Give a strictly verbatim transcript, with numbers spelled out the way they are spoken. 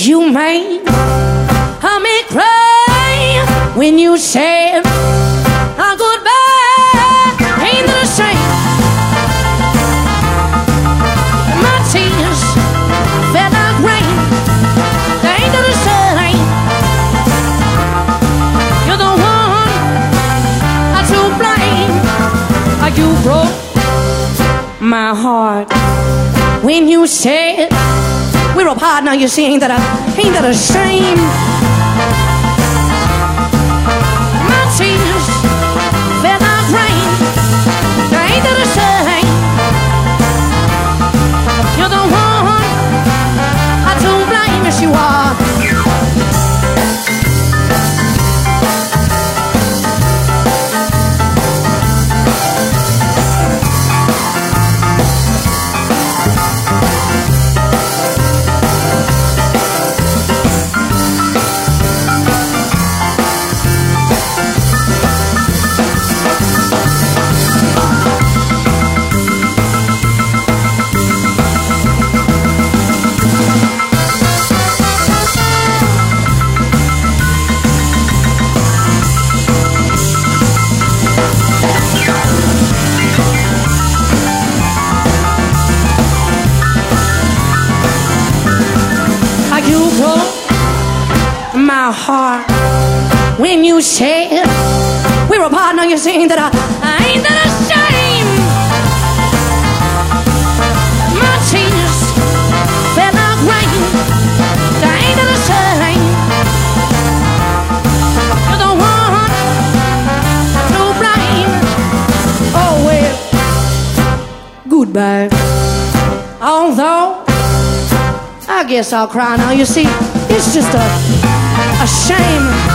You made me cry when you said our goodbye ain't the same. My tears felt like rain, they ain't the same. You're the one to blame. You broke my heart when you said we're apart now. You see, ain't that a, ain't that a shame? My tears felt like rain, ain't that a shame? You're the one to blame, yes you are. You broke my heart when you said we're apart now. You're saying that I, I ain't that ashamed. My tears felt like rain, I ain't that ashamed. You're the one to blame. Oh well, goodbye. Although I guess I'll cry now. You see, it's just a, a shame.